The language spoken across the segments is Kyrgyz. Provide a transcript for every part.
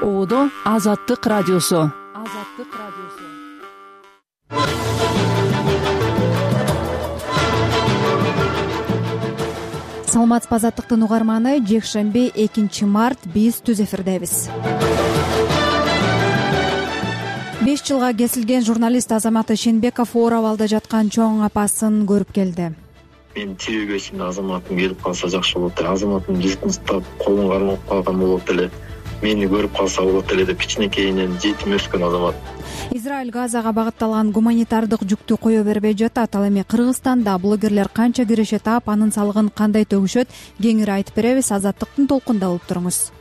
Оодо Азаттык радиосу. Саламатсызбы Азаттыктын угарманы. Жекшемби 2 март биз түз эфирдебиз. 5 жылга кесилген журналист Азамат Ишенбеков оор абалда жаткан чоң апасын көрүп келди. Мен тирүүгө чейин Азаматым келип калса жакшы болот эле. Азаматым жыштын уктап колун кармап калган болот эле. Мени көрүп калса болот эле деп кичинекейинен жетим өскөн Азамат. Израиль Газага багытталган гуманитардык жүктү кое бербей жатат. Ал эми Кыргызстанда блогерлер канча киреше таап, анын салыгын кандай төгүшөт, кеңири айтып беребиз. Азаттыктын толкунда болуп туруңуз.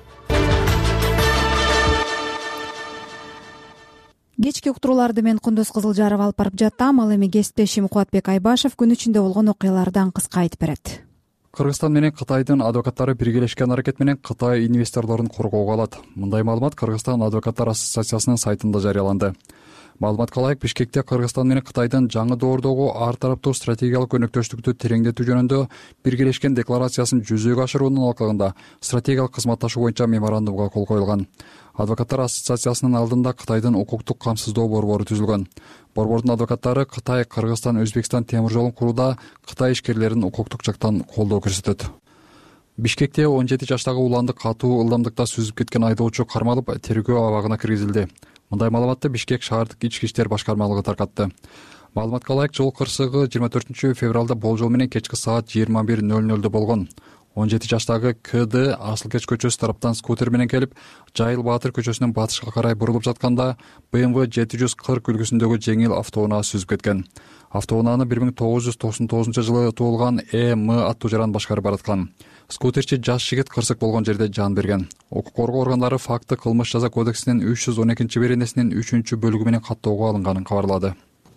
Кечки уктурууларды мен Кундуз Кызылжаров алып барып жаттым. Ал эми кесиптешим Кубатбек Айбашев күн ичинде болгон окуялардан кыска айтып берет. Кыргызстан менен Кытайдын адвокаттары биргелешкен аракет менен Кытай инвесторлорун коргоого алат. Мындай маалымат Кыргызстан адвокаттар ассоциациясынын сайтында жарыяланды. Маалыматка ылайык, Бишкекте Кыргызстан менен Кытайдын жаңы доордогу ар тараптуу стратегиялык өнөктөштүктү тереңдетүү жөнүндө биргелешкен декларациясын жүзөгө ашыруунун алкагында стратегиялык кызматташуу боюнча меморандумга кол коюлган. Адвокаттар ассоциациясынын алдында Кытайдын укуктук камсыздоо борбору түзүлгөн. Борбордун адвокаттары Кытай, Кыргызстан, Өзбекстан темир жолун курууда Кытай ишкерлерин укуктук жактан колдоо көрсөтөт. Бишкекте 17 жаштагы уланды катуу ылдамдыкта сүзүп кеткен айдоочу кармалып, тергөө абагына киргизилди. Мындай маалыматты Бишкек шаардык ички иштер башкармалыгы таркатты. Маалыматка ылайык, жол кырсыгы 24 февралда болжол менен кечки саат 21:00 болгон. 17 жаштагы КД Асылкеч көчөсү тараптан скутер менен келип, Жайыл Баатыр көчөсүнөн батышка карай бурулуп жатканда BMW 740 үлгүсүндөгү жеңил автоунаа сүзүп кеткен. Автоунааны 1999 жылы туулган ЭМ аттуу жаран башкарып бараткан. Скутерчи жаш жигит кырсык болгон жерде жан берген. Укук коргоо органдары факты кылмыш жаза кодексинин 312-беренесинин 3-бөлүгү менен каттоого алынганын кабарлады.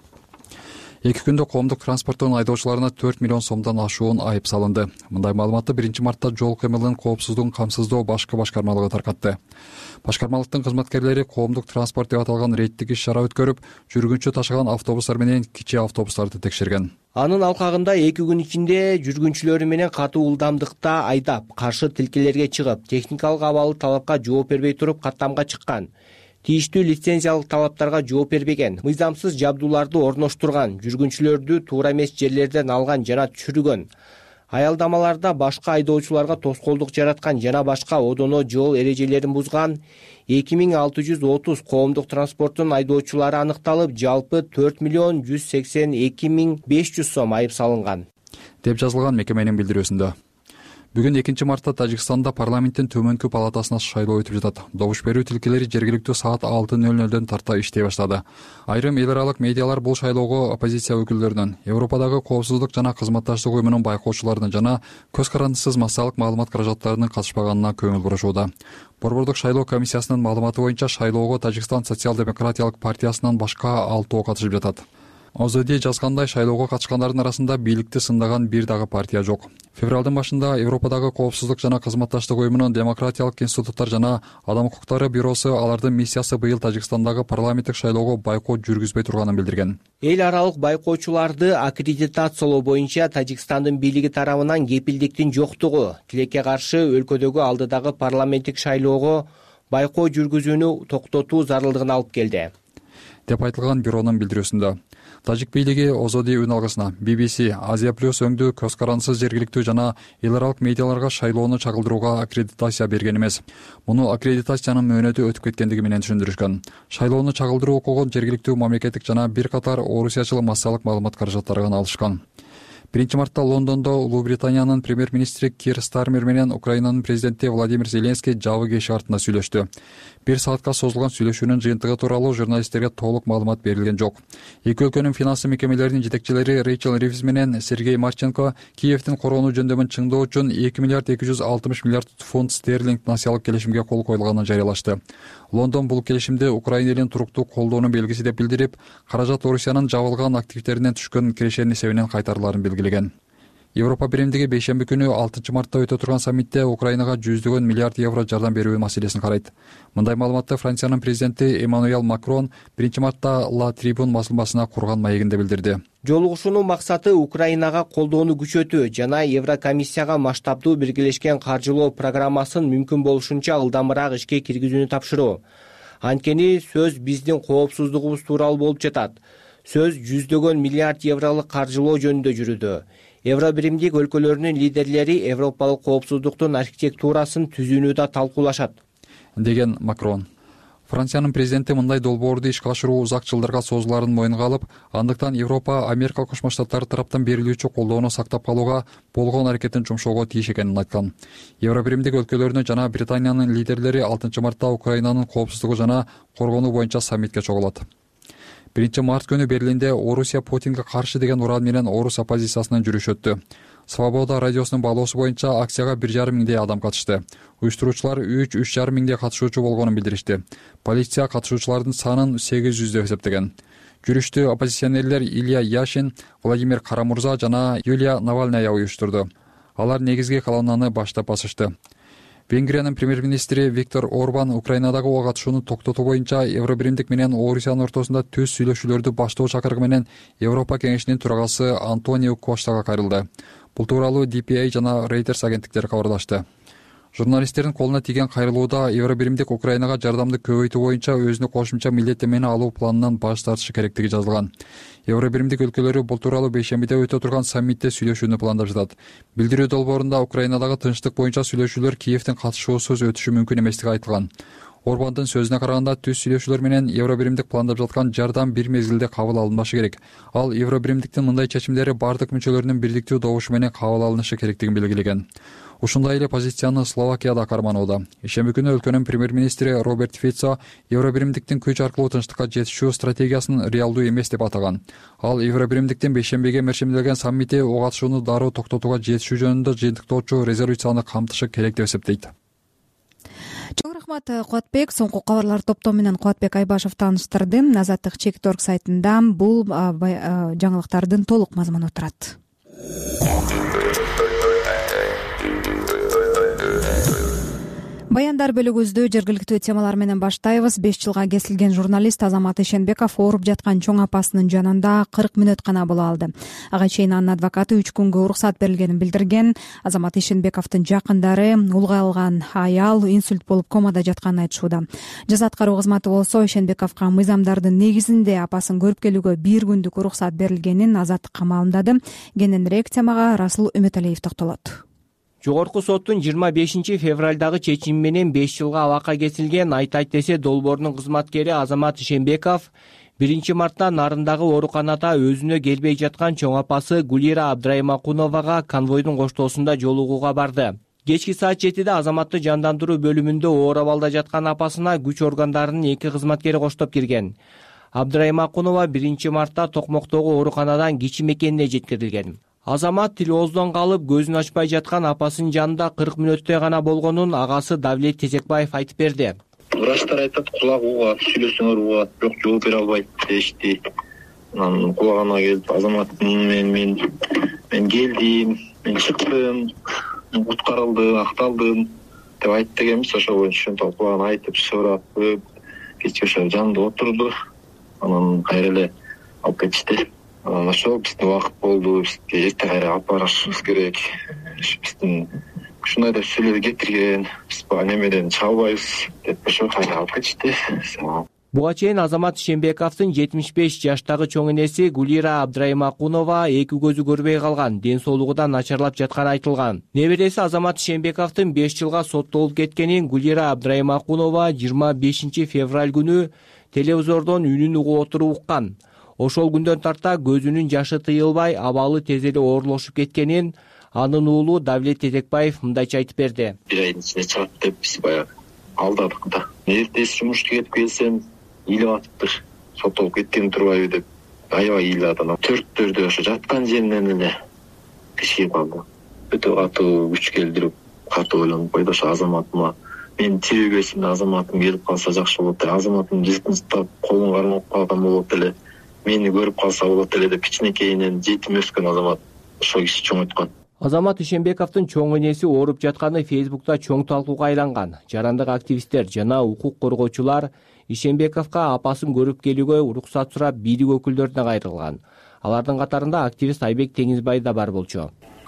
2 күндө коомдук транспорттун айдоочуларына 4 миллион сомдон ашуун айып салынды. Мындай маалыматты 1 мартта жол кыймылынын коопсуздугун камсыздоо башкы башкармалыгы таркатты. Башкармалыктын кызматкерлери коомдук транспорт деп аталган рейдтик иш-чара өткөрүп, жүргүнчү ташыган автобустар менен кичи автобустарды текшерген. Анын алкагында 2 күн ичинде жүргүнчүлөрү менен катуу ылдамдыкта айдап, каршы тилкелерге чыгып, техникалык абалы талапка жооп бербей туруп каттамга чыккан. Тийиштүү лицензиялык талаптарга жооп бербеген, мыйзамсыз жабдууларды орноштурган, жүргүнчүлөрдү туура эмес жерлерден алган жана түшүргөн, аялдамаларда башка айдоочуларга тоскоолдук жараткан жана башка одоно жол эрежелерин бузган 2630 коомдук транспорттун айдоочулары аныкталып, жалпы 4 миллион 182 500 сом айып салынган, деп жазылган мекеменин билдирүүсүндө. Бүгүн 2 мартта Тажикстанда парламенттин төмөнкү палатасына шайлоо өтүп жатат. Добуш берүү тилкелери жергиликтүү саат 6:00 тарта иштей баштады. Айрым эл аралык медиалар бул шайлоого оппозиция өкүлдөрүнүн, Европадагы коопсуздук жана кызматташтык уюмунун байкоочуларынын жана көз карандысыз массалык маалымат каражаттарынын катышпаганына көңүл бурушууда. Борбордук шайлоо комиссиясынын маалыматы боюнча шайлоого Тажикстан социал-демократиялык партиясынан башка 6 катышып жатат. ОЗД жазгандай, шайлоого катышкандардын арасында бийликти сындаган бир дагы партия жок. Февралдын башында Европадагы коопсуздук жана кызматташтык уюмунун демократиялык институттар жана адам укуктары бюросу алардын миссиясы быйыл Тажикстандагы парламенттик шайлоого байкот жүргүзбөй турганын билдирген. Эл аралык байкоочуларды аккредитациялоо боюнча Тажикстандын бийлиги тарабынан кепилдиктин жоктугу тилекке каршы өлкөдөгү алдыдагы парламенттик шайлоого байкоо жүргүзүүнү токтотуу зарылдыгына алып келди, деп айтылган бюронун билдирүүсүндө. Тажик бийлиги ОЗД үн алгысына BBC, Азия плюс өңдүү көз карандысыз жергиликтүү жана эл аралык медиаларга шайлоону чагылдырууга аккредитация берген эмес. Муну аккредитациянын мөөнөтү өтүп кеткендиги менен түшүндүрүшкөн. Шайлоону чагылдыруу укугун жергиликтүү мамлекеттик жана бир катар орусиячыл массалык маалымат каражаттарынан алышкан. 1 мартта Лондондо Улуу Британиянын премьер-министри Кир Стармер менен Украинанын президенти Владимир Зеленский жабык эшик артында сүйлөштү. 1 саатка созулган сүйлөшүүнүн жыйынтыгы тууралуу журналисттерге толук маалымат берилген жок. Эки өлкөнүн финансы мекемелеринин жетекчилери Рэйчел Ривз менен Сергей Марченко Киевдин короону жөндөмүн чыңдоо үчүн 2 миллиард 260 миллиард фунт стерлинг насыялык келишимге кол коюлганын жарыялашты. Лондон бул келишимди Украина элин туруктуу колдоонун белгиси деп билдирип, каражат Орусиянын жабылган активдеринен түшкөн кирешенин эсебинен кайтарыларын белгилеген. Европа биримдиги бейшемби күнү 6 мартта өтө турган саммитте Украинага жүздөгөн миллиард евро жардам берүү маселесин карайт. Мындай маалыматты Франциянын президенти Эммануэл Макрон 1-мартта Ла Трибун басылмасына курган маегинде билдирди. Жолугушуунун максаты Украинага колдоону күчөтүү жана Еврокомиссияга масштабдуу биргелешкен каржылоо программасын мүмкүн болушунча ылдамыраак ишке киргизүүнү тапшыруу. Анткени сөз биздин коопсуздугубуз тууралуу болуп жатат. Сөз жүздөгөн миллиард евролук каржылоо жөнүндө жүрүүдө. Евробиримдик өлкөлөрүнүн лидерлери европалык коопсуздуктун архитектурасын түзүүнү да талкуулашат, деген Макрон. Франциянын президенти мындай долбоорду ишке ашыруу узак жылдарга созуларын мойнуна алып, андыктан Европа Америка Кошмо Штаттары тараптан берилүүчү колдоону сактап калууга болгон аракетин жумшоого тийиш экенин айткан. Евробиримдик өлкөлөрүнүн жана Британиянын лидерлери 6-мартта Украинанын коопсуздугу жана коргонуу боюнча саммитке чогулат. 1-март күнү Берлинде Орусия Путинге каршы деген уран менен орус оппозициясынын жүрүшү өттү. Свобода радиосунун баалоосу боюнча акцияга 1,5 миңдей адам катышты. Уюштуруучулар 3,5 миңдей катышуучу болгонун билдиришти. Полиция катышуучулардын санын 800 деп эсептеген. Жүрүштү оппозиционерлер Илья Яшин, Владимир Карамурза жана Юлия Навальная уюштурду. Алар негизги колоннаны баштап басышты. Венгриянын премьер-министри Виктор Орбан Украинадагы ого катышууну токтотуу боюнча Евробиримдик менен Орусиянын ортосунда түз сүйлөшүүлөрдү баштоо чакырыгы менен Европа кеңешинин төрагасы Антонио Коштага кайрылды. Бул тууралуу DPA жана Reuters агенттиктери кабарлашты. Журналисттердин колуна тийген кайрылууда Евробиримдик Украинага жардамды көбөйтүү боюнча өзүнө кошумча милдеттенмени алуу планынан баш тартышы керектиги жазылган. Евробиримдик өлкөлөрү бул тууралуу бейшембиде өтө турган саммитте сүйлөшүүнү пландап жатат. Билдирүү долбоорунда Украинадагы тынчтык боюнча сүйлөшүүлөр Киевдин катышуусуз өтүшү мүмкүн эместиги айтылган. Орбандын сөзүнө караганда түз сүйлөшүүлөр менен Евробиримдик пландап жаткан жардам бир мезгилде кабыл алынбашы керек. Ал Евробиримдиктин мындай чечимдери бардык мүчөлөрүнүн бирдиктүү добушу менен кабыл алынышы керектигин белгилеген. Ушундай эле позицияны Словакияда карманууда. Ишемби күнү өлкөнүн премьер-министри Роберт Фицо Евробиримдиктин күч аркылуу тынчтыкка жетишүү стратегиясын реалдуу эмес деп атаган. Ал Евробиримдиктин бейшембиге мерчимделген саммити ого катышууну дароо токтотууга жетишүү жөнүндө жыйынтыктоочу резолюцияны камтышы керек деп эсептейт. Чоң рахмат Кубатбек. Соңку кабарлар топтому менен Кубатбек Айбашев тааныштырды. Азаттык Чек.org сайтында бул жаңылыктардын толук мазмуну турат. Баяндар бөлүгүбүздү жергиликтүү темалар менен баштайбыз. 5 жылга кесилген журналист Азамат Ишенбеков ооруп жаткан чоң апасынын жанында 40 мүнөт гана боло алды. Ага чейин анын адвокаты 3 күнгө уруксат берилгенин билдирген. Азамат Ишенбековдун жакындары улгайлган аял инсульт болуп комада жатканын айтышууда. Жаза аткаруу кызматы болсо Ишенбековго мыйзамдардын негизинде апасын көрүп келүүгө 1 күндүк уруксат берилгенин азаттыкка маалымдады. Кененирээк темага Расул Үмөталиев токтолот. Жогорку соттун 25 февралдагы чечими менен 5 жылга абакка кесилген Айтайт десе долбоорунун кызматкери Азамат Ишенбеков 1-мартта Нарындагы ооруканада өзүнө келбей жаткан чоң апасы Гулира Абдраймакуновага конвойдун коштоосунда жолугууга барды. Кечки саат 7-де Азаматты жандандыруу бөлүмүндө оор абалда жаткан апасына күч органдарынын 2 кызматкери коштоп кирген. Абдраймакунова 1-мартта Токмоктогу ооруканадан кичи мекенине жеткирилген. Азамат тил ооздон калып, көзүн ачпай жаткан апасынын жанында 40 мүнөттөй гана болгонун агасы Давлет Тезекбаев айтып берди. Врачтар айтат, кулак угат, сүйлөсөңөр угат, бирок жооп бере албайт дешти. Анан кулагына келип, Азамат мен келдим, мен чыктым, куткарылдым, акталдым деп айтты экенбиз. Ошол боюнча ошентип кулагына айтып, сурап, кечке ошо жанында отурду. Анан кайра эле алып кетишти. Ошол биздин убакыт болду, бизге эрте кайра алып барышыбыз керек. Биздин ушундай деп сүйлөп кетирген, биз немеден чыга албайбыз деп ошо кайра алып кетишти. Буга чейин Азамат Ишенбековдун 75 жаштагы чоң энеси Гулира Абдраймакунова 2 көзү көрбөй калган, ден соолугу да начарлап жатканы айтылган. Небереси Азамат Ишенбековдун 5 жылга соттолуп кеткенин Гулира Абдраймакунова 25 февраль күнү телевизордон үнүн угуп отуруп уккан. Ошол күндөн тарта көзүнүн жашы тыйылбай, абалы тез эле оорлошуп кеткенин анын уулу Давлет Тезекбаев мындайча айтып берди. 1 айдын ичинде чыгат деп биз баягы алдадык да. Эртеси жумушка кетип келсем, ыйлап атыптыр. Соттолуп кеткен турбайбы деп аябай ыйлады. 4-төрдө ошо жаткан жеринен эле кичип калды. Өтө катуу күч келдирип, катуу ойлонуп койду. Ошо Азаматыма мен тирүү кезимде Азаматым келип калса жакшы болот эле. Азаматым жыртынчтап колун кармап калган болот эле. Мени көрүп калса болот эле деп кичинекейинен жетим өскөн Азамат ошол киши чоңойткон. Азамат Ишенбековдун чоң энеси ооруп жатканы Фейсбукта чоң талкууга айланган. Жарандык активисттер жана укук коргоочулар Ишенбековго апасын көрүп келүүгө уруксат сурап бийлик өкүлдөрүнө кайрылган. Алардын катарында активист Айбек Теңизбай да бар болчу.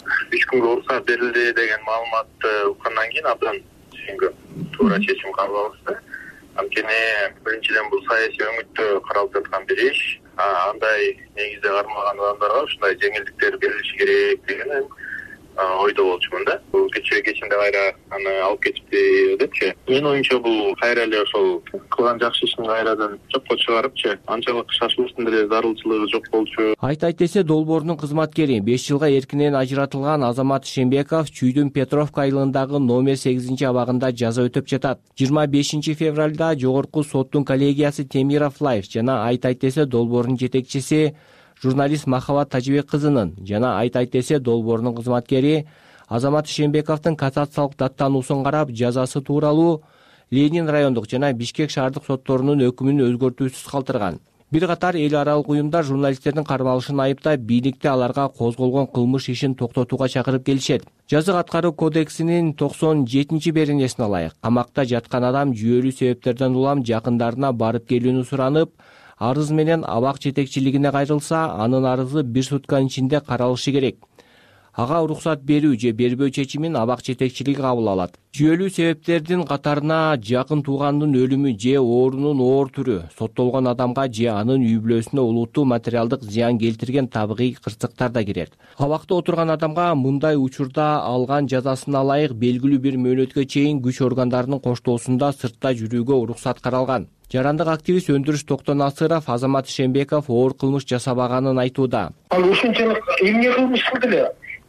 3 күнгө уруксат берилди деген маалыматты уккандан кийин абдан түшүнгөм. Туура чечим кабыл алышты. Анткени биринчиден бул саясий өңүттө каралып жаткан бир иш. Андай негизде кармалган адамдарга ушундай жеңилдиктер берилиши керек деген ойдо болчумун да. Бул кечинде кайра аны алып кетипти депчи. Менин оюмча бул кайра эле ошол кылган жакшы ишин кайрадан жокко чыгарыпчы. Анчалык шашылыштын деле зарылчылыгы жок болчу. Айт десе долбоорунун кызматкери 5 жылга эркинен ажыратылган Азамат Ишенбеков Чүйдүн Петровка айылындагы номер 8-абагында жаза өтөп жатат. 25 февралда жогорку соттун коллегиясы Темиров Лайф жана Айт десе долбоорунун жетекчиси журналист Махабат Тажибек кызынын жана Айт десе долбоорунун кызматкери Азамат Ишенбековдун кассациялык даттануусун карап жазасы тууралуу Ленин райондук жана Бишкек шаардык сотторунун өкүмүн өзгөртүүсүз калтырган. Бир катар эл аралык уюмдар журналисттердин кармалышын айыптап, бийликти аларга козголгон кылмыш ишин токтотууга чакырып келишет. Жазык аткаруу кодексинин 97-беренесин алайык. Камакта жаткан адам жүйөлүү себептерден улам жакындарына барып келүүнү суранып, арыз менен абак жетекчилигине кайрылса, анын арызы 1 сутканын ичинде каралышы керек. Ага уруксат берүү же бербөө чечимин абак жетекчилиги кабыл алат. Жүйөлүү себептердин катарына жакын туугандын өлүмү же оорунун оор түрү, соттолгон адамга же анын үй бүлөсүнө улуттуу материалдык зыян келтирген табигый кырсыктар да кирет. Абакта отурган адамга мындай учурда алган жазасына ылайык белгилүү бир мөөнөткө чейин күч органдарынын коштоосунда сыртта жүрүүгө уруксат каралган. Жарандык активист Өндүрүш Токтонасыров Азамат Ишенбеков оор кылмыш жасабаганын айтууда. Ал ушунчалык эмне кылмыш кылды эле?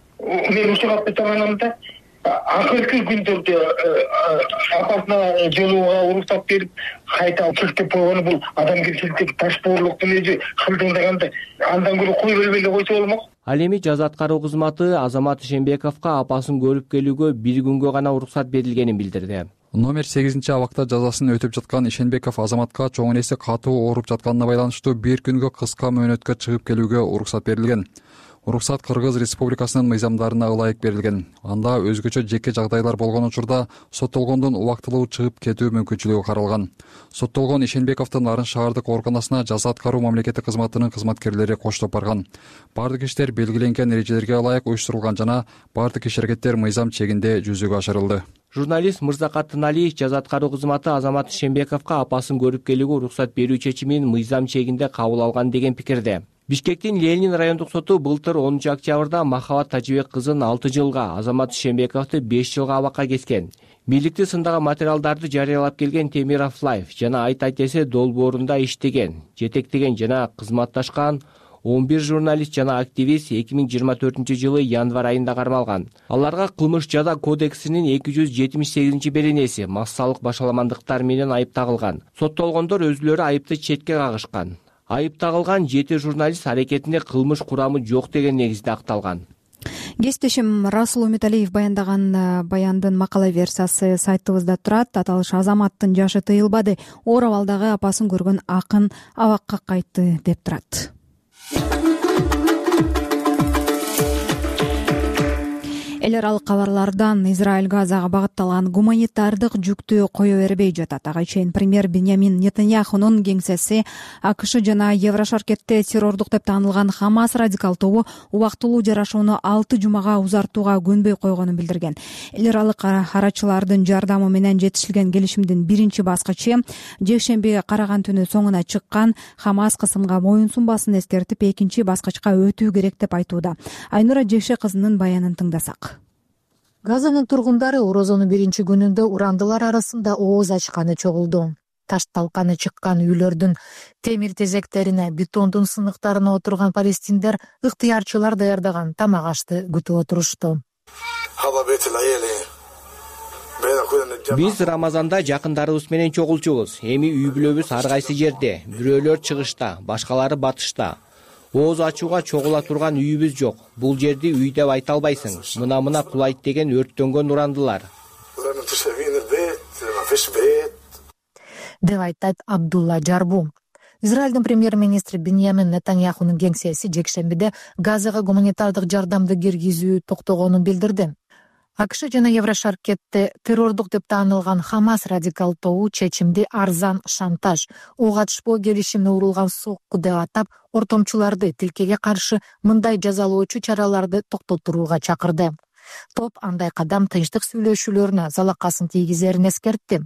Мен ушуга айтаманамда, акыркы күндөрдө апасына жолууга уруксат берип, кайта чектеп койгону бул адамгерчиликтеги ташпоорлуктун өзү кылдыңдаганда андан көрө кой бербей эле койсо болмок. Ал эми жаза аткаруу кызматы Азамат Ишенбековго апасын көрүп келүүгө 1 күнгө гана уруксат берилгенин билдирди. Номер 8-абакта жазасын өтөп жаткан Ишенбеков Азаматка чоң энеси катуу ооруп жатканына байланыштуу 1 күнгө кыска мөөнөткө чыгып келүүгө уруксат берилген. Уруксат Кыргыз Республикасынын мыйзамдарына ылайык берилген. Анда өзгөчө жеке жагдайлар болгон учурда соттолгондун убактылуу чыгып кетүү мүмкүнчүлүгү каралган. Соттолгон Ишенбековдун Нарын шаардык ооруканасына жаза аткаруу мамлекеттик кызматынын кызматкерлери коштоп барган. Бардык иштер белгиленген эрежелерге ылайык уюштурулган жана бардык иш-аракеттер мыйзам чегинде жүзөгө ашырылды. Журналист Мырзакат Тыналиев жаза аткаруу кызматы Азамат Ишенбековго апасын көрүп келүүгө уруксат берүү чечимин мыйзам чегинде кабыл алган деген пикирде. Бишкектин Ленин райондук соту былтыр 10 октябрда Махабат Тажибек кызын 6 жылга, Азамат Ишенбековду 5 жылга абакка кескен. Бийликти сындаган материалдарды жарыялап келген Темиров Лайф жана Айт десе долбоорунда иштеген, жетектеген жана кызматташкан 11 журналист жана активист 2024-жылы январь айында кармалган. Аларга кылмыш жаза кодексинин 278-беренеси массалык башаламандыктар менен айып тагылган. Соттолгондор өзүлөрү айыпты четке кагышкан. Айып тагылган 7 журналист аракетинде кылмыш курамы жок деген негизде акталган. Кесиптешим Расул Умиталиев баяндаган баяндын макала версиясы сайтыбызда турат. Аталыш Азаматтын жашы тыйылбады, оор абалдагы апасын көргөн акын абакка кайтты деп турат. Эл аралык кабарлардан Израиль Газага багытталган гуманитардык жүктү кое бербей жатат. Ага чейин премьер Беньямин Нетаньяхунун кеңсеси АКШ жана Еврошаркетте террордук деп таанылган Хамас радикал тобу убактылуу жарашууну 6 жумага узартууга көнбөй койгонун билдирген. Эл аралык арачылардын жардамы менен жетишилген келишимдин биринчи баскычы жекшемби караган түнү соңуна чыккан. Хамас кысымга моюн сунбасын эскертип, экинчи баскычка өтүү керек деп айтууда. Айнура Жекше кызынын баянын тыңдасак. Газанын тургундары орозонун биринчи күнүндө урандылар арасында ооз ачканы чогулду. Таш талканы чыккан үйлөрдүн темир тезектерине, бетондун сыныктарына отурган палестиндер ыктыярчылар даярдаган тамак ашты күтүп отурушту. Биз Рамазанда жакындарыбыз менен чогулчубуз. Эми үй бүлөбүз ар кайсы жерде. Бирөөлөр чыгышта, башкалары батышта. Ооз ачууга чогула турган үйүбүз жок. Бул жерди үй деп айта албайсың. Мына кулайт деген өрттөнгөн урандылар. Деп айтат Абдулла Жарбу. Израилдин премьер-министри Биньямин Нетаньяхунун кеңсеси жекшембиде Газага гуманитардык жардамды киргизүү токтогонун билдирди. АКШ жана Еврошаркетте террордук деп таанылган Хамас радикал тобу чечимди арзан шантаж, ок атышпоо келишимине урулган сокку деп атап, ортомчуларды тилкеге каршы мындай жазалоочу чараларды токтотууга чакырды. Топ андай кадам тынчтык сүйлөшүүлөрүнө залакасын тийгизерин эскертти.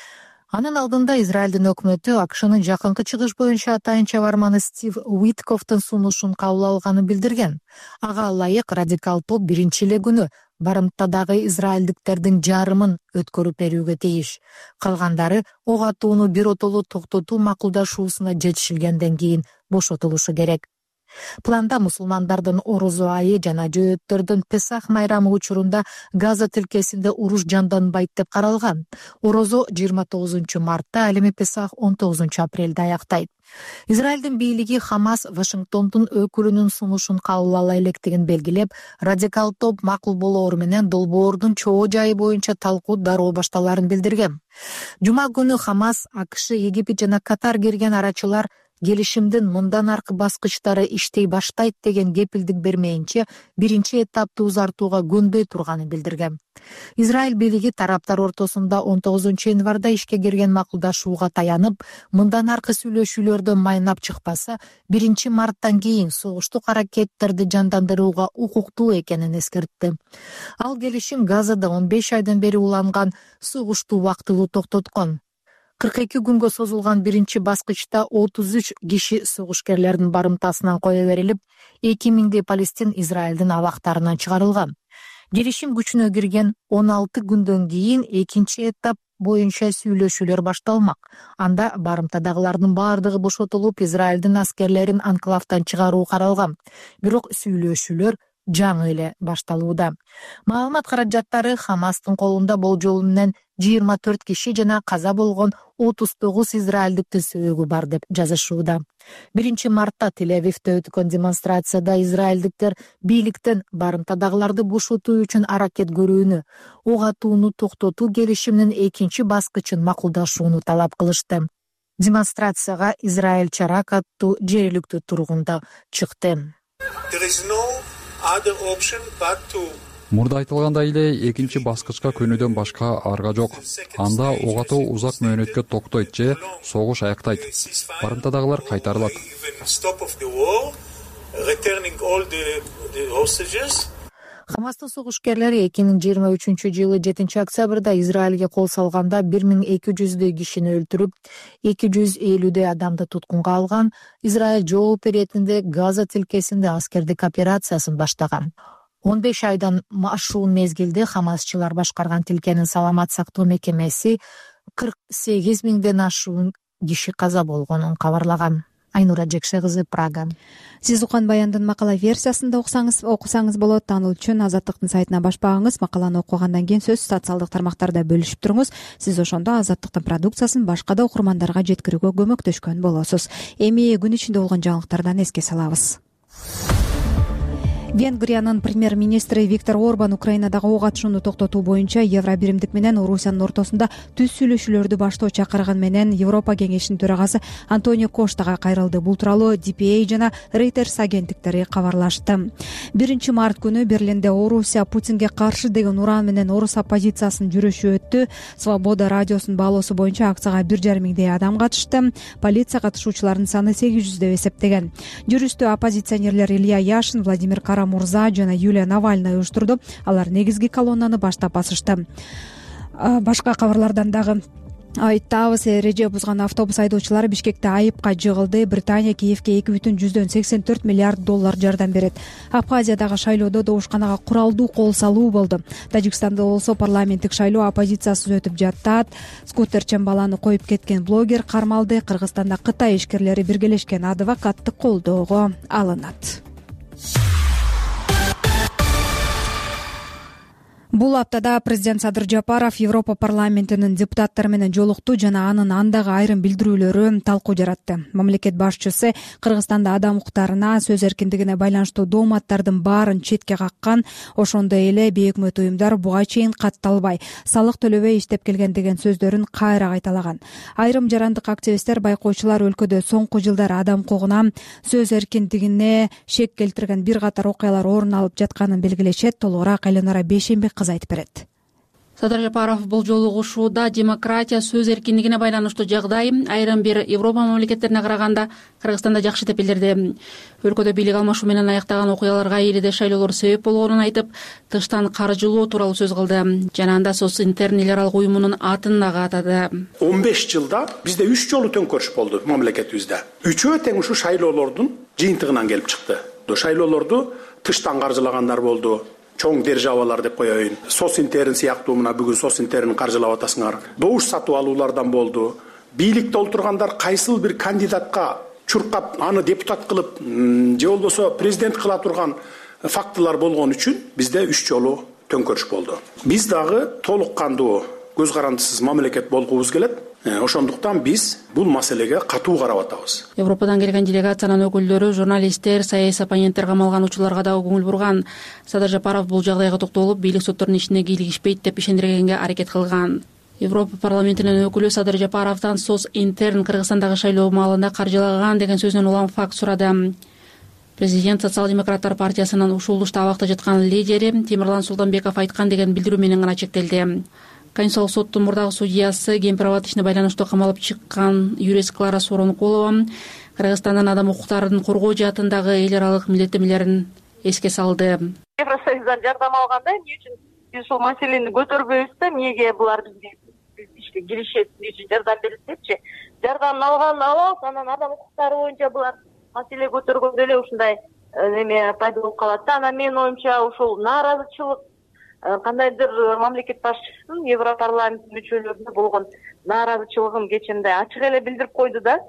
Анын алдында Израилдин өкмөтү АКШнын жакынкы чыгыш боюнча атайын чабарманы Стив Уитковдун сунушун кабыл алганын билдирген. Ага ылайык радикал топ биринчи эле күнү барымтадагы израилдиктердин жарымын өткөрүп берүүгө тийиш. Калгандары ок атууну биротоло токтотуу макулдашуусуна жетишилгенден кийин бошотулушу керек. Планда мусулмандардын орозо айы жана жөөттөрдүн Песах майрамы учурунда Газа тилкесинде уруш жанданбайт деп каралган. Орозо 29 мартта, ал эми Песах 19 апрелде аяктайт. Израилдин бийлиги Хамас Вашингтондун өкүлүнүн сунушун кабыл ала электигин белгилеп, радикал топ макул болоору менен долбоордун чоо жайы боюнча талкуу дароо башталарын билдирген. Жума күнү Хамас, АКШ, Египет жана Катар кирген арачылар келишимдин мындан аркы баскычтары иштей баштайт деген кепилдик бермейинче биринчи этапты узартууга көнбөй турганын билдирген. Израиль бийлиги тараптар ортосунда 19 январда ишке кирген макулдашууга таянып, мындан аркы сүйлөшүүлөрдөн майнап чыкпаса, 1 марттан кийин согуштук аракеттерди жандандырууга укуктуу экенин эскертти. Ал келишим Газада 15 айдан бери уланган согушту убактылуу токтоткон. 42 күнгө созулган биринчи баскычта 33 киши согушкерлердин барымтасынан кое берилип, 2000 палестин Израилдин абактарынан чыгарылган. Келишим күчүнө кирген 16 күндөн кийин экинчи этап боюнча сүйлөшүүлөр башталмак. Анда барымтадагылардын баардыгы бошотулуп, Израилдин аскерлерин анклавдан чыгаруу каралган. Бирок сүйлөшүүлөр жаңы эле башталууда. Маалымат каражаттары Хамастын колунда болжол менен 24 киши жана каза болгон 39 израилдиктин сөөгү бар деп жазышууда. 1 мартта Тель-Авивде өткөн демонстрацияда израилдиктер бийликтен барымтадагыларды бошотуу үчүн аракет көрүүнү, ок атууну токтотуу келишиминин экинчи баскычын макулдашууну талап кылышты. Демонстрацияга Израиль Чарак аттуу жергиликтүү тургун да чыкты. Мурда айтылгандай эле экинчи баскычка көнүүдөн башка арга жок. Анда ок атуу узак мөөнөткө токтойт же согуш аяктайт. Барымтадагылар кайтарылат. Хамастын согушкерлери 2023 жылы 7 октябрда Израилге кол салганда 1200 кишини өлтүрүп, 250 адамды туткунга алган. Израиль жооп иретинде Газа тилкесинде аскердик операциясын баштаган. 15 айдан ашуун мезгилде Хамасчылар башкарган тилкенин саламат сактоо мекемеси 48 миңден ашуун киши каза болгонун кабарлаган. Айнура Жекше кызы, Прага. Сиз уккан баяндын макала версиясында окусаңыз болот. Анын үчүн Азаттыктын сайтына баш багыңыз. Макаланы окугандан кийин сөз социалдык тармактарда бөлүшүп туруңуз. Сиз ошондо Азаттыктын продукциясын башка да окурмандарга жеткирүүгө көмөктөшкөн болосуз. Эми күн ичинде болгон жаңылыктардан эске салабыз. Венгриянын премьер-министри Виктор Орбан Украинадагы ок атышууну токтотуу боюнча Евробиримдик менен Орусиянын ортосунда түз сүйлөшүүлөрдү баштоо чакырган менен Европа кеңешинин төрагасы Антонио Коштага кайрылды. Бул тууралуу DPA жана Reuters агенттиктери кабарлашты. 1 март күнү Берлинде Орусия Путинге каршы деген уран менен орус оппозициясынын жүрүшү өттү. Свобода радиосунун баалоосу боюнча акцияга 1,5 миңдей адам катышты. Полиция катышуучулардын саны 800 деп эсептеген. Жүрүштү оппозиционерлер Илья Яшин, Владимир Мурза жана Юлия Навальный уюштурду. Алар негизги колоннаны баштап басышты. Башка кабарлардан дагы айтабыз, эреже бузган автобус айдоочулары Бишкекте айыпка жыгылды. Британия Киевке 2,84 миллиард доллар жардам берет. Абхазиядагы шайлоодо добушканага куралдуу кол салуу болду. Тажикстанда болсо парламенттик шайлоо оппозициясыз өтүп жатат. Скутерчен баланы коюп кеткен блогер кармалды. Кыргызстанда Кытай ишкерлери биргелешкен адвокаттык колдоого алынат. Бул аптада президент Садыр Жапаров Европа парламентинин депутаттары менен жолукту жана анын андагы айрым билдирүүлөрү талкуу жаратты. Мамлекет башчысы Кыргызстанда адам укуктарына, сөз эркиндигине байланыштуу дооматтардын баарын четке каккан, ошондой эле бейөкмөт уюмдар буга чейин катталбай, салык төлөбөй иштеп келген деген сөздөрүн кайра кайталаган. Айрым жарандык активисттер, байкоочулар өлкөдө соңку жылдары адам укугуна, сөз эркиндигине шек келтирген бир катар окуялар орун алып жатканын белгилешет. Толугураак Эленора Бейшенбек кызы айтып берет. Садыр Жапаров бул жолугушууда демократия, сөз эркиндигине байланыштуу жагдай айрым бир Европа мамлекеттерине караганда Кыргызстанда жакшы деп билдирди. Өлкөдө бийлик алмашуу менен аяктаган окуяларга элиде шайлоолор себеп болгонун айтып, тыштан каржылоо тууралуу сөз кылды. Жана анда Социнтерн эл аралык уюмунун атын дагы атады. 15 жылда бизде 3 жолу төңкөрүш болду мамлекетибизде. Үчөө тең ушу шайлоолордун жыйынтыгынан келип чыкты. Шайлоолорду тыштан каржылагандар болду. Чоң державалар деп коеюн. Социнтерн сыяктуу мына бүгүн Социнтерн каржылап атасыңар. Добуш сатып алуулардан болду. Бийликте олтургандар кайсыл бир кандидатка чуркап, аны депутат кылып, же болбосо президент кыла турган фактылар болгон үчүн бизде 3 жолу төңкөрүш болду. Биз дагы толук кандуу, көз карандысыз мамлекет болгубуз келет. Ошондуктан биз бул маселеге катуу карап атабыз. Европадан келген делегациянын өкүлдөрү, журналисттер, саясий оппоненттер камалган учурларга дагы көңүл бурган. Садыр Жапаров бул жагдайга токтолуп, бийлик соттордун ишине кийлигишпейт деп ишендиргенге аракет кылган. Европа парламентинин өкүлү Садыр Жапаровдон Социнтерн Кыргызстандагы шайлоо маалында каржылаган деген сөзүнөн улам факт сурады. Президент Социал-демократтар партиясынын ушул табакта жаткан лидери Темирлан Султанбеков айткан деген билдирүү менен гана чектелди. Конституциялык соттун мурдагы судьясы Кемпирабад ишине байланыштуу камалып чыккан юрист Клара Соронкулова Кыргызстандын адам укуктарын коргоо жаатындагы эл аралык милдеттенмелерин эске салды. Евросоюздан жардам алганда эмне үчүн биз ушул маселени көтөрбөйбүз да, эмнеге булар бизге ишке киришет, эмне үчүн жардам берет депчи. Жардамын алабыз, анан адам укуктары боюнча булар маселе көтөргөндө эле ушундай неме пайда болуп калат да. Анан менин оюмча ушул нааразычылык кандайдыр мамлекет башчысынын Европарламент мүчөлөрүнө болгон нааразычылыгын кечинде ачык эле билдирип койду да.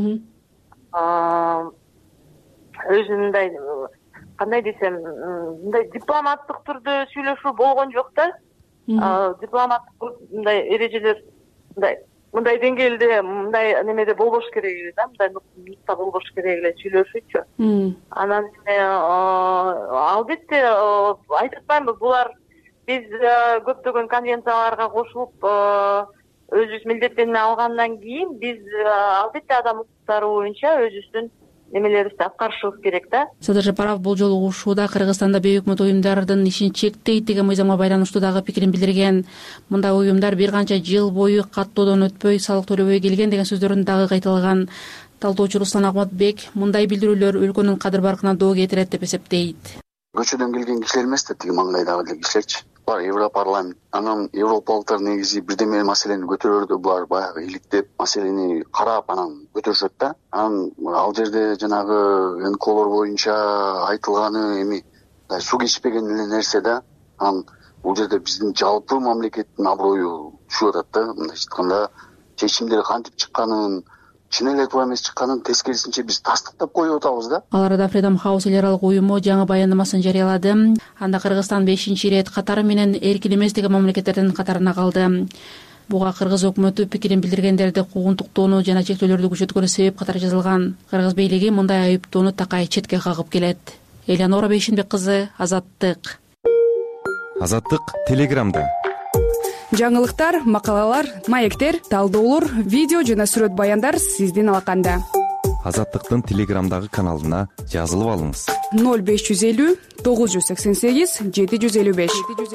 Өзүнүн мындай кандай десем, мындай дипломаттык түрдө сүйлөшүү болгон жок да. Дипломаттык мындай эрежелер мындай деңгээлде, мындай немеде болбош керек эле да, мындай нукта болбош керек эле сүйлөшүүчү. Анан албетте айтып атпаймынбы, булар биз көптөгөн конвенцияларга кошулуп өзүбүз милдеттенме алгандан кийин биз албетте адам укуктары боюнча өзүбүздүн немелерибизди аткарышыбыз керек да. Садыр Жапаров бул жолугушууда Кыргызстанда бейөкмөт уюмдардын ишин чектейт деген мыйзамга байланыштуу дагы пикирин билдирген. Мындай уюмдар бир канча жыл бою каттоодон өтпөй, салык төлөбөй келген деген сөздөрүн дагы кайталаган. Талдоочу Руслан Ахматбек мындай билдирүүлөр өлкөнүн кадыр баркына доо кетирет деп эсептейт. Көчөдөн келген кишилер эмес да, тиги маңдайдагы кишилерчи. Булар Европарламент, анан европалыктар негизи бирдеме маселени көтөрөрдө булар баягы иликтеп, маселени карап анан көтөрүшөт да. Анан ал жерде жанагы НКОлор боюнча айтылганы эми суу кечпеген эле нерсе да. Анан бул жерде биздин жалпы мамлекеттин аброю түшүп атат да. Мындайча айтканда, чечимдер кантип чыкканын, чын эле туура эмес чыкканын тескерисинче биз тастыктап коюп атабыз да. Ал арада Freedom House эл аралык уюму жаңы баяндамасын жарыялады. Анда Кыргызстан 5-рет катары менен эркин эмес деген мамлекеттердин катарына калды. Буга кыргыз өкмөтү пикирин билдиргендерди куугунтуктоону жана чектөөлөрдү күчөткөнү себеп катары жазылган. Кыргыз бийлиги мындай айыптоону такай четке кагып келет. Эленора Бейшенбек кызы, Азаттык. Азаттык Телеграмда. Жаңылыктар, макалалар, маектер, талдоолор, видео жана сүрөт баяндар сиздин алаканда. Азаттыктын Телеграмдагы каналына жазылып алыңыз. 0550 988 755.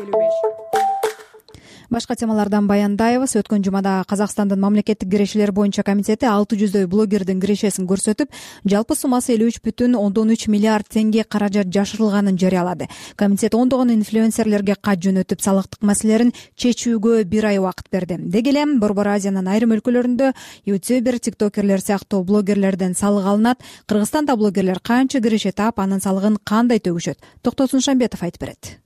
Башка темалардан баяндайбыз. Өткөн жумада Казакстандын мамлекеттик кирешелер боюнча комитети 600дөй блогердин кирешесин көрсөтүп, жалпы суммасы 53,3 миллиард теңге каражат жашырылганын жарыялады. Комитет ондогон инфлюенсерлерге кат жөнөтүп, салыктык маселелерин чечүүгө 1 ай убакыт берди. Деги эле Борбор Азиянын айрым өлкөлөрүндө ютубер, тиктокерлер сыяктуу блогерлерден салык алынат. Кыргызстанда блогерлер канча киреше таап, анын салыгын кандай төгүшөт? Токтосун Шамбетов айтып берет.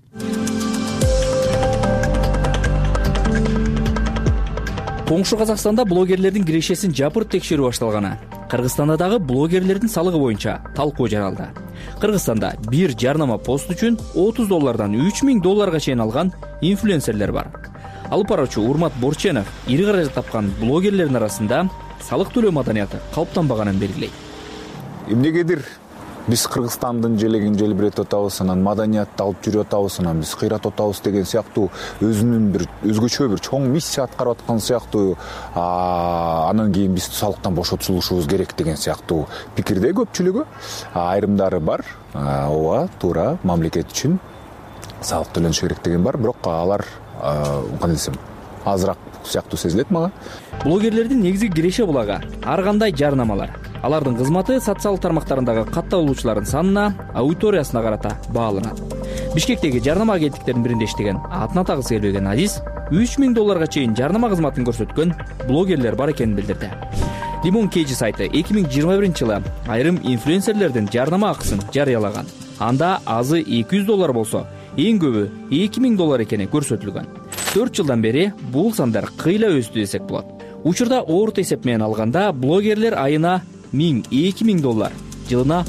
Коңшу Казакстанда блогерлердин кирешесин жапырып текшерүү башталганы. Кыргызстанда дагы блогерлердин салыгы боюнча талкуу жаралды. Кыргызстанда бир жарнама пост үчүн $30 $3000 чейин алган инфлюенсерлер бар. Алып баруучу Урмат Борченов ири каражат тапкан блогерлердин арасында салык төлөө маданияты калыптанбаганын белгилейт. Эмнегедир биз Кыргызстандын желегин желбиретип атабыз, анан маданиятты алып жүрүп атабыз, анан биз кыйратып атабыз деген сыяктуу өзүнүн бир өзгөчө бир чоң миссия аткарып аткан сыяктуу, анан кийин биз салыктан бошотулушубуз керек деген сыяктуу пикирде көпчүлүгү. Айрымдары бар, ооба, туура, мамлекет үчүн салык төлөнүшү керек деген бар, бирок алар кандай десем, азыраак сыяктуу сезилет мага. Блогерлердин негизги киреше булагы ар кандай жарнамалар. Алардын кызматы социалдык тармактарындагы катталуучулардын санына, аудиториясына карата бааланат. Бишкектеги жарнама агенттиктеринин биринде иштеген, атын атагысы келбеген Азиз $3000 чейин жарнама кызматын көрсөткөн блогерлер бар экенин билдирди. Limon KG сайты 2021-жылы айрым инфлюенсерлердин жарнама акысын жарыялаган. Анда азы $200 болсо, эң көбү $2000 экени көрсөтүлгөн. 4 жылдан бери бул сандар кыйла өстү десек болот. Учурда орто эсеп менен алганда блогерлер айына $1000-2000, жылына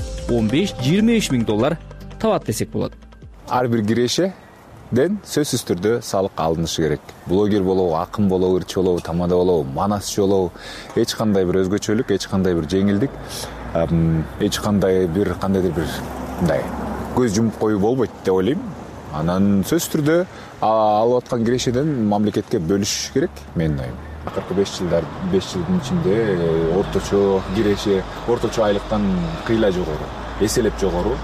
$15-25 табат десек болот. Ар бир кирешеден сөзсүз түрдө салык алынышы керек. Блогер болобу, акын болобу, ырчы болобу, тамада болобу, манасчы болобу, эч кандай бир өзгөчөлүк, эч кандай бир жеңилдик, эч кандай бир кандайдыр бир мындай көз жумуп коюу болбойт деп ойлойм. Анан сөзсүз түрдө алып аткан кирешеден мамлекетке бөлүш керек, менин оюм. Акыркы 5 жылдын ичинде орточо киреше, орточо айлыктан кыйла жогору, эселеп жогору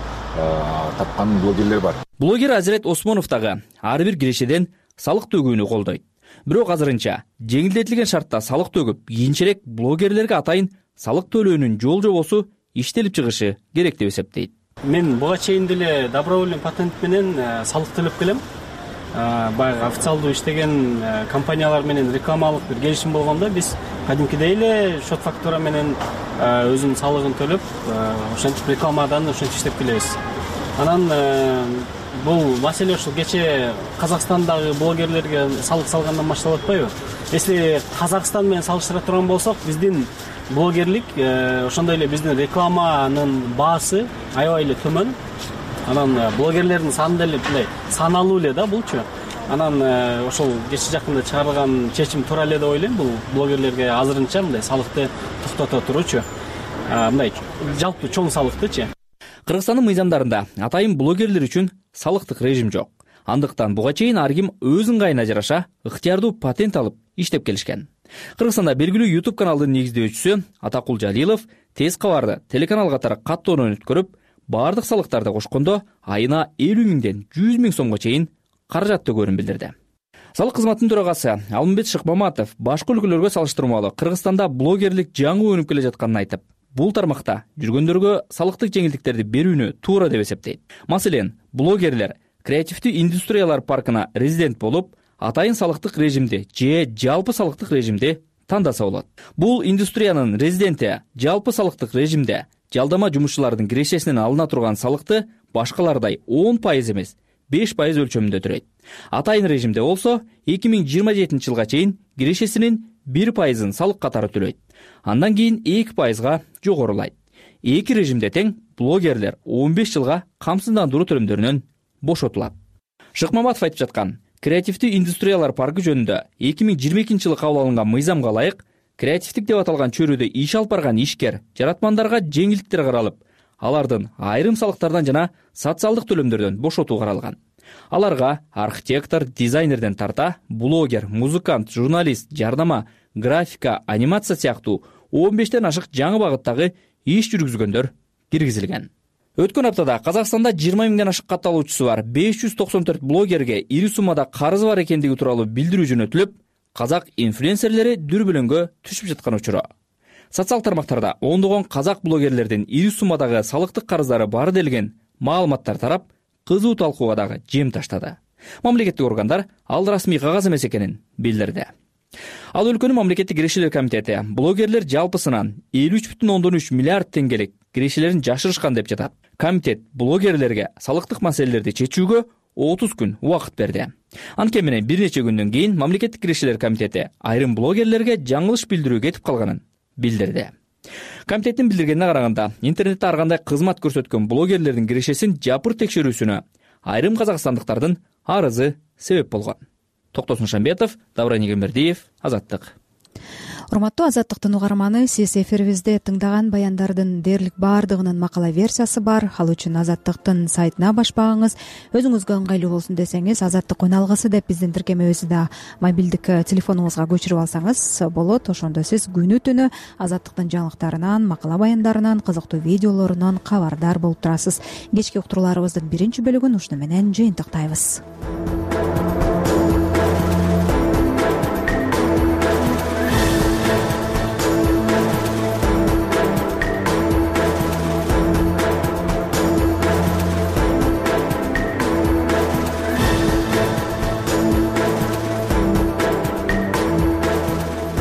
тапкан блогерлер бар. Блогер Азирет Осмонов дагы ар бир кирешеден салык төгүүнү колдойт. Бирок азырынча жеңилдетилген шартта салык төгүп, кийинчерээк блогерлерге атайын салык төлөөнүн жол-жобосу иштелип чыгышы керек деп эсептейт. Мен буга чейин деле добровольный патент менен салык төлөп келем. Баягы официалдуу иштеген компаниялар менен рекламалык бир келишим болгондо биз кадимкидей эле счет фактура менен өзүнүн салыгын төлөп, ошентип рекламадан ошентип иштеп келебиз. Анан бул маселе ушул кече Казакстандагы блогерлерге салык салгандан башталып атпайбы? Если Казакстан менен салыштыра турган болсок, биздин блогерлик ошондой эле биздин рекламанын баасы аябай эле төмөн. Анан блогерлердин саны деле мындай саналуу эле да булчу. Анан ошол кече жакында чыгарылган чечим туура эле деп ойлойм. Бул блогерлерге азырынча мындай салыкты токтото туручу. Мындай жалпы чоң салыктычы. Кыргызстандын мыйзамдарында атайын блогерлер үчүн салыктык режим жок. Андыктан буга чейин ар ким өз ыңгайына жараша ыктыярдуу патент алып иштеп келишкен. Кыргызстанда белгилүү YouTube каналдын негиздөөчүсү Атакул Жалилов тез кабарды телеканал катары каттоонун өткөрүп, бардык салыктарды кошкондо айына 50.000-ден 100.000 сомго чейин каражат төгөөрүн билдирди. Салык кызматынын төрагасы Алмамбет Шыкмаматов башка өлкөлөргө салыштырмалуу Кыргызстанда блогерлик жаңы өнүп келе жатканын айтып, бул тармакта жүргөндөргө салыктык жеңилдиктерди берүүнү туура деп эсептейт. Маселен, блогерлер креативдүү индустриялар паркына резидент болуп, атайын салыктык режимди же жалпы салыктык режимди тандаса болот. Бул индустриянын резиденти жалпы салыктык режимде жалдама жумушчулардын кирешесинен алына турган салыкты башкалардай 10% эмес, 5% өлчөмүндө төлөйт. Атайын режимде болсо 2027 жылга чейин кирешесинин 1%-ын салык катары төлөйт. Андан кийин 2%-га жогорулайт. Эки режимде тең блогерлер 15 жылга камсыздандыруу төлөмдөрүнөн бошотулат. Шыкмаматов айтып жаткан креативдүү индустриялар паркы жөнүндө 2022 жылы кабыл алынган мыйзамга ылайык креативдик деп аталган чөйрөдө иш алып барган ишкер, жаратмандарга жеңилдиктер каралып, алардын айрым салыктардан жана социалдык төлөмдөрдөн бошотуу каралган. Аларга архитектор, дизайнерден тарта, блогер, музыкант, журналист, жарнама, графика, анимация сыяктуу 15тен ашык жаңы багыттагы иш жүргүзгөндөр киргизилген. Өткөн аптада Казакстанда 20.000ден ашык катталуучусу бар 594 блогерге ири суммада карызы бар экендиги тууралуу билдирүү жөнөтүлүп, казак инфлюенсерлери дүрбөлөңгө түшүп жаткан учуру. Социал тармактарда ондогон казак блогерлердин ири суммадагы салыктык карыздары бар делген маалыматтар тарап, кызуу талкууга дагы жем таштады. Мамлекеттик органдар ал расмий кагаз эмес экенин билдирди. Ал өлкөнүн мамлекеттик кирешелер комитети блогерлер жалпысынан 53,3 миллиард теңгелик кирешелерин жашырышкан деп жатат. Комитет блогерлерге салыктык маселелерди чечүүгө 30 күн убакыт берди. Анткени менен бир нече күндөн кийин мамлекеттик кирешелер комитети айрым блогерлерге жаңылыш билдирүү кетип калганын билдирди. комитеттин билдиргенине караганда интернетте ар кандай кызмат көрсөткөн блогерлердин кирешесин жапыр текшерүүсүнө айрым казакстандыктардын арызы себеп болгон. Токтосун Шамбетов, Давран Егембердиев, Азаттык. Урматтуу Азаттыктын угарманы, сиз эфирибизде тыңдаган баяндардын дээрлик баардыгынын макала версиясы бар. Ал үчүн Азаттыктын сайтына баш багыңыз. Өзүңүзгө ыңгайлуу болсун десеңиз, Азаттык үналгысы деп биздин тиркемебизди да мобилдик телефонуңузга көчүрүп алсаңыз болот. Ошондо сиз күнү түнү Азаттыктын жаңылыктарынан, макала баяндарынан, кызыктуу видеолорунан кабардар болуп турасыз. Кечки уктурууларыбыздын биринчи бөлүгүн ушуну менен жыйынтыктайбыз.